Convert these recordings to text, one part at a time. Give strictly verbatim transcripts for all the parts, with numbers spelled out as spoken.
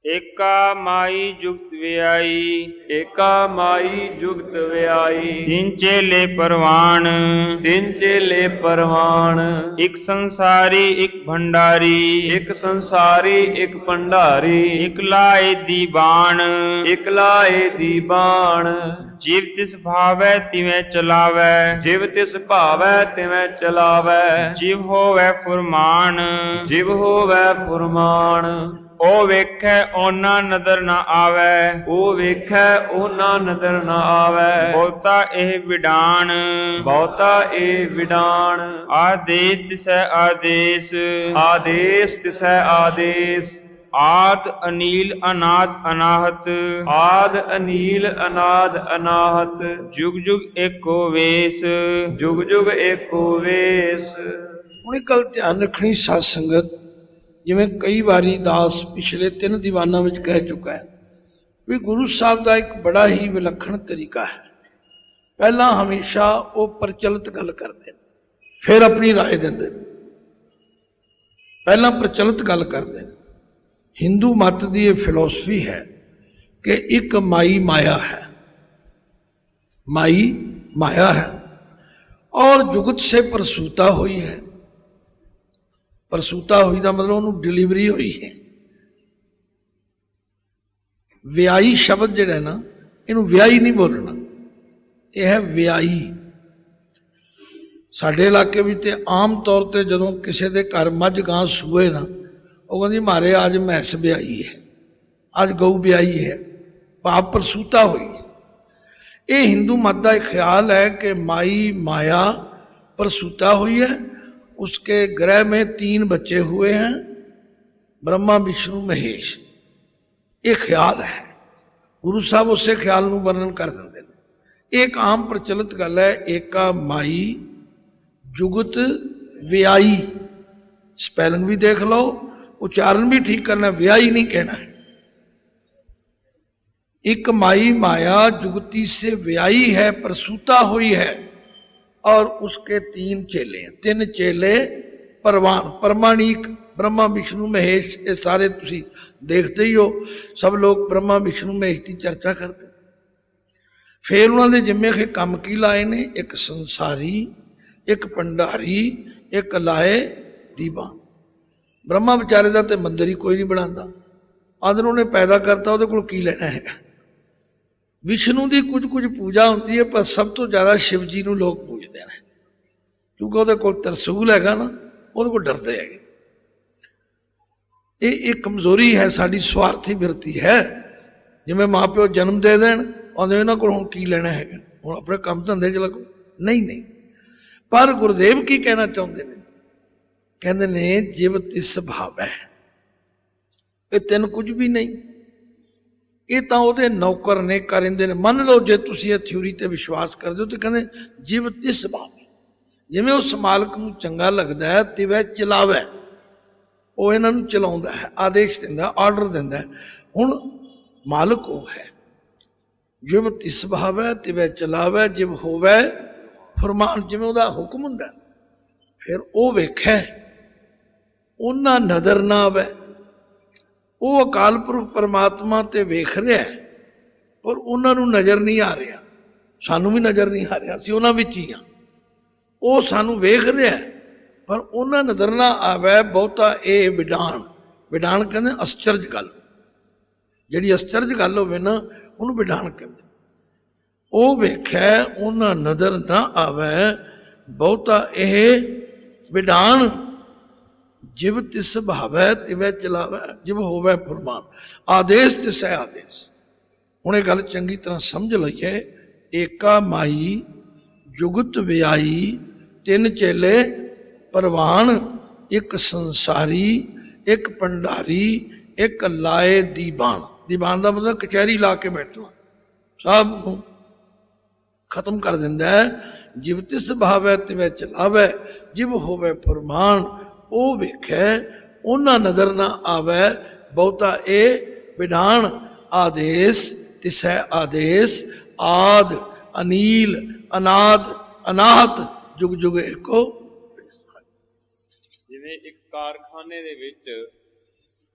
एका माई जुगत व्याई, एका माई जुगत व्याई। तीन चेले परवान, तीन चेले परवान। एक संसारी एक भंडारी, एक संसारी एक भंडारी। एक लाए दीवान, एक लाए दीवान। जीव तिस भावै तिवें चलावै, जिव तिस भावै तिवें चलावै। जीव होवै फुरमान, जिव होवै फुरमान। ओ वेखै ओना नदर न आवै, ओ वेखै ओना नदर न आवै। बहुता एह विडान, बहुता ए विडान। आदेश तिसै आदेश, आदेश तिसै आदेश। आद अनील अनाद अनाहत, आद अनील अनाद अनाहत। जुग जुग एको वेश, जुग जुग एको वेश। ਹੁਣ ਇੱਕ ਗੱਲ ਧਿਆਨ ਰੱਖਣੀ ਸਾਧ ਸੰਗਤ, ਜਿਵੇਂ ਕਈ ਵਾਰੀ ਦਾਸ ਪਿਛਲੇ ਤਿੰਨ ਦੀਵਾਨਾਂ ਵਿੱਚ ਕਹਿ ਚੁੱਕਾ ਹੈ ਵੀ ਗੁਰੂ ਸਾਹਿਬ ਦਾ ਇੱਕ ਬੜਾ ਹੀ ਵਿਲੱਖਣ ਤਰੀਕਾ ਹੈ। ਪਹਿਲਾਂ ਹਮੇਸ਼ਾ ਉਹ ਪ੍ਰਚਲਿਤ ਗੱਲ ਕਰਦੇ ਨੇ, ਫਿਰ ਆਪਣੀ ਰਾਏ ਦਿੰਦੇ ਨੇ। ਪਹਿਲਾਂ ਪ੍ਰਚਲਿਤ ਗੱਲ ਕਰਦੇ ਨੇ। ਹਿੰਦੂ ਮਤ ਦੀ ਇਹ ਫਿਲਾਸਫੀ ਹੈ ਕਿ ਇੱਕ ਮਾਈ ਮਾਇਆ ਹੈ, माई माया है और जुगत से प्रसूता हुई है। प्रसूता हुई का मतलब उन्होंने डिलीवरी हुई है। व्याई शब्द जिहड़ा ना, इनू व्याई नहीं बोलना, यह है व्याई। साडे इलाके में तो आम तौर पर जदों किसी के घर मझ गां सूए ना, वो कहती मारे आज मैस ब्याई है, आज गऊ ब्याई है, भाव प्रसूता हुई। ये हिंदू मत का एक ख्याल है कि माई माया प्रसूता हुई है, उसके ग्रह में तीन बच्चे हुए हैं, ब्रह्मा विष्णु महेश। ये ख्याल है। गुरु साहब उसे ख्याल में वर्णन कर देते हैं। एक आम प्रचलित गल है, एका माई जुगत व्याई। स्पैलिंग भी देख लो, उच्चारण भी ठीक करना, व्याई नहीं कहना है। एक माई माया जुगती से व्याई है, प्रसूता हुई है, और उसके तीन चेले हैं। तीन चेले परवान, परमाणिक, ब्रह्मा विष्णु महेश। ये सारे तुसी देखते ही हो, सब लोग ब्रह्मा विष्णु महेश की चर्चा करते। फिर उन्होंने जिम्मे के काम की लाए ने, एक संसारी, एक भंडारी, एक लाए दीवान। ब्रह्मा बेचारे का तो मंदिर ही कोई नहीं बनाता, आदर उन्हें पैदा करता, वो को की लेना है। विष्णु की कुछ कुछ पूजा होती है, पर सब तो ज्यादा शिव जी को लोग पूजते हैं, क्योंकि वो को तरसूल है ना, वो को डरते है। ये एक कमजोरी है, साड़ी स्वार्थी वृत्ति है। जिमें माँ प्यो जन्म दे देन, आदे इन्होंने को हुण की लेना है, हुण अपने काम धंधे च लगो। नहीं नहीं, पर गुरुदेव की कहना चाहते हैं, कहते ने जिव तिस भाव है। ये तीन कुछ भी नहीं, ये तो वो नौकर ने करेंदे ने। मन लो जे तुसी ये थ्योरी ते विश्वास कर दो तो कहते जिव तिस भाव, जिमें उस मालक को चंगा लगता है तिवै चलावै, वो इन्हों चलाउंदा है, आदेश दिंदा, ऑर्डर दिंदा है। हुण मालक वो है। जिव तिस भाव है तिवै चलावै, जिव होवै फरमान, जिमें उसका हुक्म हुंदा। फिर वो वेखै उन्हां नजर ना आवे। वो अकाल पुरख परमात्मा ते वेख रहा है, पर उन्होंने नज़र नहीं आ रहा, सानू भी नज़र नहीं आ रहा, असीं उन्हां विच ही हां। वो सानू वेख रहा है, पर उन्हां नज़र ना आवे। बहुता ये विडान, विडान कहते आश्चर्य गल, जिहड़ी आश्चर्य गल होवे ना, उहनूं विडान कहते। वो वेखै उन्हां नज़र ना आवे, बहुता ये विडान। जिव तिस भावै तिवै चलावै, जिव होवै फुरमान, आदेश तिसै आदेश। हुणे गल चंगी तरह समझ लईए। एका माई जुगत व्याई, तीन चेले परवान, एक संसारी, एक भंडारी, एक लाए दीवान। दीवान का मतलब कचहरी ला के बैठना, सब खत्म कर दिंदा है। जिव तिस भावै तिवै चलावै, जिव होवै फुरमान। वो वेखै उन्हां नजर ना आवे, बहुता ए विधान। आदेश तिसै आदेश, आद अनील अनाद अनाहत, जुग जुग एको। जिवें एक कारखाने दे विच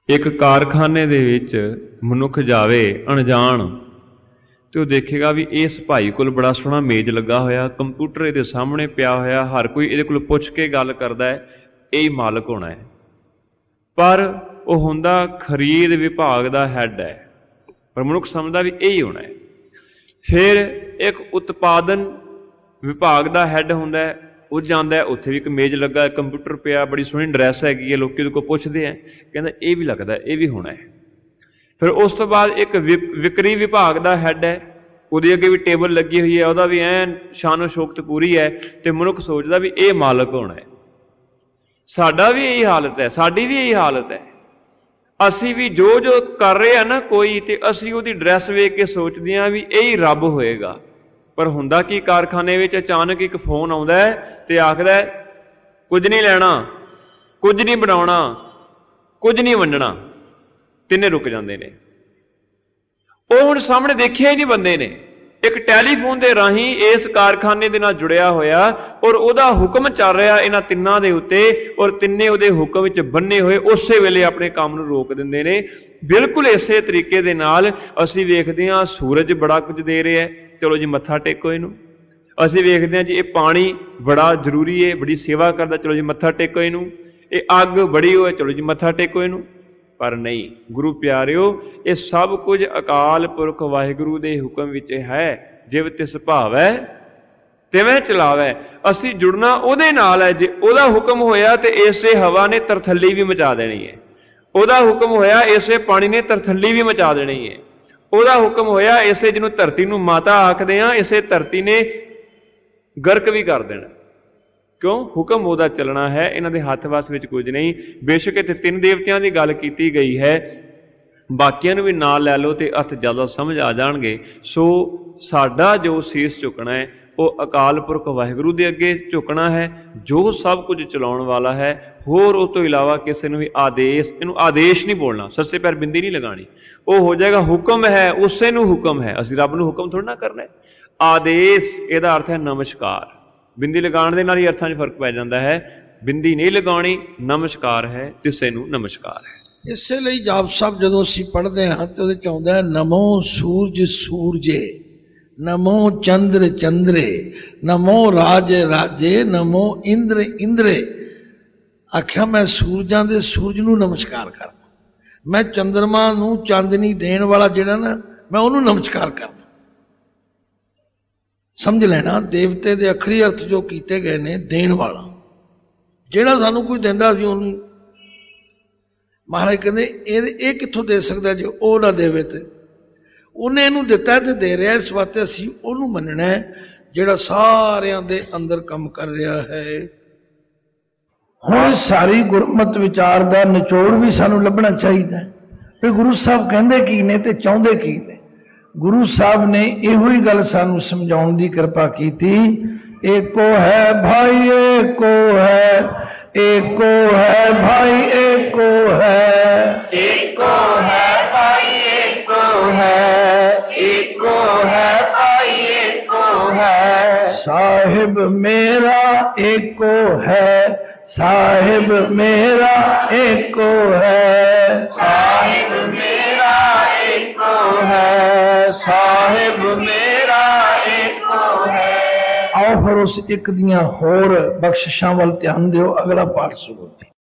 ਇੱਕ ਕਾਰਖਾਨੇ ਦੇ ਵਿੱਚ ਮਨੁੱਖ ਜਾਵੇ ਅਣਜਾਣ ਤੇ ਉਹ ਦੇਖੇਗਾ ਵੀ ਇਸ ਭਾਈ ਕੋਲ ਬੜਾ ਸੋਹਣਾ ਮੇਜ਼ ਲੱਗਾ ਹੋਇਆ, ਕੰਪਿਊਟਰ ਇਹਦੇ ਸਾਹਮਣੇ ਪਿਆ ਹੋਇਆ, ਹਰ ਕੋਈ ਇਹਦੇ ਕੋਲ ਪੁੱਛ ਕੇ ਗੱਲ ਕਰਦਾ ਹੈ, ਇਹ ਹੀ ਮਾਲਕ ਹੋਣਾ ਹੈ। ਪਰ ਉਹ ਹੁੰਦਾ ਖਰੀਦ ਵਿਭਾਗ ਦਾ ਹੈੱਡ ਹੈ, ਪਰ ਮਨੁੱਖ ਸਮਝਦਾ ਵੀ ਇਹ ਹੀ ਹੋਣਾ ਹੈ। ਫਿਰ ਇੱਕ ਉਤਪਾਦਨ ਵਿਭਾਗ ਦਾ ਹੈੱਡ ਹੁੰਦਾ ਹੈ, ਉਹ ਜਾਂਦਾ, ਉੱਥੇ ਵੀ ਇੱਕ ਮੇਜ਼ ਲੱਗਾ, ਕੰਪਿਊਟਰ ਪਿਆ, ਬੜੀ ਸੋਹਣੀ ਡਰੈਸ ਹੈਗੀ ਹੈ, ਲੋਕੀ ਉਹਦੇ ਕੋਲ ਪੁੱਛਦੇ ਆ, ਕਹਿੰਦਾ ਇਹ ਵੀ ਲੱਗਦਾ ਇਹ ਵੀ ਹੋਣਾ ਹੈ। ਫਿਰ ਉਸ ਤੋਂ ਬਾਅਦ ਇੱਕ ਵਿ ਵਿਕਰੀ ਵਿਭਾਗ ਦਾ ਹੈੱਡ ਹੈ, ਉਹਦੇ ਅੱਗੇ ਵੀ ਟੇਬਲ ਲੱਗੀ ਹੋਈ ਹੈ, ਉਹਦਾ ਵੀ ਐਨ ਸ਼ਾਨੋ ਸ਼ੌਕਤ ਪੂਰੀ ਹੈ, ਤੇ ਮਨੁੱਖ ਸੋਚਦਾ ਵੀ ਇਹ ਮਾਲਕ ਹੋਣਾ ਹੈ। ਸਾਡਾ ਵੀ ਇਹੀ ਹਾਲਤ ਹੈ, ਸਾਡੀ ਵੀ ਇਹੀ ਹਾਲਤ ਹੈ। ਅਸੀਂ ਵੀ ਜੋ ਜੋ ਕਰ ਰਹੇ ਆ ਨਾ ਕੋਈ, ਤੇ ਅਸੀਂ ਉਹਦੀ ਡਰੈਸ ਵੇਖ ਕੇ ਸੋਚਦੇ ਹਾਂ ਵੀ ਇਹ ਹੀ ਰੱਬ ਹੋਏਗਾ। ਪਰ ਹੁੰਦਾ ਕੀ, ਕਾਰਖਾਨੇ ਵਿੱਚ ਅਚਾਨਕ ਇੱਕ ਫੋਨ ਆਉਂਦਾ ਹੈ ਤੇ ਆਖਦਾ ਕੁਝ ਨਹੀਂ ਲੈਣਾ, ਕੁਝ ਨਹੀਂ ਬਣਾਉਣਾ, ਕੁਝ ਨਹੀਂ ਵੰਡਣਾ, ਤਿੰਨੇ ਰੁਕ ਜਾਂਦੇ ਨੇ। ਉਹ ਹੁਣ ਸਾਹਮਣੇ ਦੇਖਿਆ ਹੀ ਨਹੀਂ ਬੰਦੇ ਨੇ, ਇੱਕ ਟੈਲੀਫੋਨ ਦੇ ਰਾਹੀਂ ਇਸ ਕਾਰਖਾਨੇ ਦੇ ਨਾਲ ਜੁੜਿਆ ਹੋਇਆ, ਔਰ ਉਹਦਾ ਹੁਕਮ ਚੱਲ ਰਿਹਾ ਇਹਨਾਂ ਤਿੰਨਾਂ ਦੇ ਉੱਤੇ, ਔਰ ਤਿੰਨੇ ਉਹਦੇ ਹੁਕਮ ਵਿੱਚ ਬੰਨੇ ਹੋਏ ਉਸੇ ਵੇਲੇ ਆਪਣੇ ਕੰਮ ਨੂੰ ਰੋਕ ਦਿੰਦੇ ਨੇ। ਬਿਲਕੁਲ ਇਸੇ ਤਰੀਕੇ ਦੇ ਨਾਲ ਅਸੀਂ ਵੇਖਦੇ ਹਾਂ ਸੂਰਜ ਬੜਾ ਕੁਝ ਦੇ ਰਿਹਾ, ਚਲੋ ਜੀ ਮੱਥਾ ਟੇਕੋ ਇਹਨੂੰ। ਅਸੀਂ ਵੇਖਦੇ ਹਾਂ ਜੀ ਇਹ ਪਾਣੀ ਬੜਾ ਜ਼ਰੂਰੀ ਹੈ, ਬੜੀ ਸੇਵਾ ਕਰਦਾ, ਚਲੋ ਜੀ ਮੱਥਾ ਟੇਕੋ ਇਹਨੂੰ। ਇਹ ਅੱਗ ਬੜੀ ਹੋਏ, ਚਲੋ ਜੀ ਮੱਥਾ ਟੇਕੋ ਇਹਨੂੰ। ਪਰ ਨਹੀਂ ਗੁਰੂ ਪਿਆਰਿਓ, ਇਹ ਸਭ ਕੁਝ ਅਕਾਲ ਪੁਰਖ ਵਾਹਿਗੁਰੂ ਦੇ ਹੁਕਮ ਵਿੱਚ ਹੈ। ਜਿਵ ਤਿਸ ਭਾਵੈ ਤਿਵੇਂ ਚਲਾਵੈ। ਅਸੀਂ ਜੁੜਨਾ ਉਹਦੇ ਨਾਲ ਹੈ। ਜੇ ਉਹਦਾ ਹੁਕਮ ਹੋਇਆ ਤੇ ਇਸੇ ਹਵਾ ਨੇ ਤਰਥੱਲੀ ਵੀ ਮਚਾ ਦੇਣੀ ਹੈ। ਉਹਦਾ ਹੁਕਮ ਹੋਇਆ ਇਸੇ ਪਾਣੀ ਨੇ ਤਰਥੱਲੀ ਵੀ ਮਚਾ ਦੇਣੀ ਹੈ। ਉਹਦਾ ਹੁਕਮ ਹੋਇਆ ਇਸੇ ਜਿਹਨੂੰ ਧਰਤੀ ਨੂੰ ਮਾਤਾ ਆਖਦੇ ਹਾਂ, ਇਸੇ ਧਰਤੀ ਨੇ ਗਰਕ ਵੀ ਕਰ ਦੇਣਾ। ਕਿਉਂ? ਹੁਕਮ ਉਹਦਾ ਚੱਲਣਾ ਹੈ, ਇਹਨਾਂ ਦੇ ਹੱਥ ਵੱਸ ਵਿੱਚ ਕੁਝ ਨਹੀਂ। ਬੇਸ਼ੱਕ ਇੱਥੇ ਤਿੰਨ ਦੇਵਤਿਆਂ ਦੀ ਗੱਲ ਕੀਤੀ ਗਈ ਹੈ, ਬਾਕੀਆਂ ਨੂੰ ਵੀ ਨਾਲ ਲੈ ਲਓ ਤੇ ਅਰਥ ਜ਼ਿਆਦਾ ਸਮਝ ਆ ਜਾਣਗੇ। ਸੋ ਸਾਡਾ ਜੋ ਸੀਸ ਝੁਕਣਾ ਹੈ ਉਹ ਅਕਾਲ ਪੁਰਖ ਵਾਹਿਗੁਰੂ ਦੇ ਅੱਗੇ ਝੁਕਣਾ ਹੈ, ਜੋ ਸਭ ਕੁਝ ਚਲਾਉਣ ਵਾਲਾ ਹੈ। ਹੋਰ ਉਹ ਤੋਂ ਇਲਾਵਾ ਕਿਸੇ ਨੂੰ ਵੀ ਆਦੇਸ਼, ਇਹਨੂੰ ਆਦੇਸ਼ ਨਹੀਂ ਬੋਲਣਾ, ਸੱਸੇ ਪੈਰ ਬਿੰਦੀ ਨਹੀਂ ਲਗਾਣੀ, ਉਹ ਹੋ ਜਾਏਗਾ ਹੁਕਮ ਹੈ, ਉਸੇ ਨੂੰ ਹੁਕਮ ਹੈ। ਅਸੀਂ ਰੱਬ ਨੂੰ ਹੁਕਮ ਥੋੜ੍ਹਾ ਨਾ ਕਰਨਾ ਹੈ। ਆਦੇਸ਼ ਇਹਦਾ ਅਰਥ ਹੈ ਨਮਸਕਾਰ। ਬਿੰਦੀ ਲਗਾਉਣ ਦੇ ਨਾਲ ਹੀ ਅਰਥਾਂ 'ਚ ਫਰਕ ਪੈ ਜਾਂਦਾ ਹੈ। ਬਿੰਦੀ ਨਹੀਂ ਲਗਾਉਣੀ, ਨਮਸਕਾਰ ਹੈ, ਤਿਸੇ ਨੂੰ ਨਮਸਕਾਰ ਹੈ। ਇਸੇ ਲਈ ਜਾਪ ਸਾਹਿਬ ਜਦੋਂ ਅਸੀਂ ਪੜ੍ਹਦੇ ਹਾਂ ਤੇ ਉਹਦੇ 'ਚ ਆਉਂਦਾ ਹੈ ਨਮੋ ਸੂਰਜ ਸੂਰਜੇ, ਨਮੋ ਚੰਦਰ ਚੰਦਰੇ, ਨਮੋ ਰਾਜ ਰਾਜੇ, ਨਮੋ ਇੰਦਰ ਇੰਦਰੇ। ਆਖਿਆ ਮੈਂ ਸੂਰਜਾਂ ਦੇ ਸੂਰਜ ਨੂੰ ਨਮਸਕਾਰ ਕਰਦਾ, ਮੈਂ ਚੰਦਰਮਾ ਨੂੰ ਚਾਂਦਨੀ ਦੇਣ ਵਾਲਾ ਜਿਹੜਾ ਨਾ, ਮੈਂ ਉਹਨੂੰ ਨਮਸਕਾਰ ਕਰਦਾ। ਸਮਝ ਲੈਣਾ, ਦੇਵਤੇ ਦੇ ਅਖਰੀ ਅਰਥ ਜੋ ਕੀਤੇ ਗਏ ਨੇ, ਦੇਣ ਵਾਲਾ ਜਿਹੜਾ ਸਾਨੂੰ ਕੋਈ ਦਿੰਦਾ ਸੀ ਉਹਨੂੰ ਮਹਾਰਾਜ ਕਹਿੰਦੇ ਇਹ ਇਹ ਕਿੱਥੋਂ ਦੇ ਸਕਦਾ ਜੇ ਉਹ ਨਾ ਦੇਵੇ। ਤੇ ਉਹਨੇ ਇਹਨੂੰ ਦਿੱਤਾ ਤੇ ਦੇ ਰਿਹਾ, ਇਸ ਵਾਸਤੇ ਅਸੀਂ ਉਹਨੂੰ ਮੰਨਣਾ ਹੈ ਜਿਹੜਾ ਸਾਰਿਆਂ ਦੇ ਅੰਦਰ ਕੰਮ ਕਰ ਰਿਹਾ ਹੈ। ਹੁਣ ਸਾਰੀ ਗੁਰਮਤਿ ਵਿਚਾਰ ਦਾ ਨਿਚੋੜ ਵੀ ਸਾਨੂੰ ਲੱਭਣਾ ਚਾਹੀਦਾ ਵੀ ਗੁਰੂ ਸਾਹਿਬ ਕਹਿੰਦੇ ਕੀ ਨੇ ਤੇ ਚਾਹੁੰਦੇ ਕੀ ਨੇ। ਗੁਰੂ ਸਾਹਿਬ ਨੇ ਇਹੋ ਹੀ ਗੱਲ ਸਾਨੂੰ ਸਮਝਾਉਣ ਦੀ ਕਿਰਪਾ ਕੀਤੀ। ਏਕੋ ਹੈ ਭਾਈ ਏਕੋ ਹੈ, ਏਕੋ ਹੈ ਭਾਈ ਏਕੋ ਹੈ, ਏਕੋ ਹੈ ਭਾਈ ਏਕੋ ਹੈ, ਏਕੋ ਹੈ ਭਾਈ ਏਕੋ ਹੈ। ਸਾਹਿਬ ਮੇਰਾ ਏਕੋ ਹੈ, ਸਾਹਿਬ ਮੇਰਾ ਏਕੋ ਹੈ, ਸਾਹਿਬ ਮੇਰਾ ਏਕੋ ਹੈ, ਸਾਹਿਬ ਮੇਰਾ ਏਕੋ ਹੈ। ਆਓ ਫਿਰ ਉਸ ਇੱਕ ਦੀਆਂ ਹੋਰ ਬਖਸ਼ਿਸ਼ਾਂ ਵੱਲ ਧਿਆਨ ਦਿਓ। ਅਗਲਾ ਪਾਠ ਸ਼ੁਰੂ।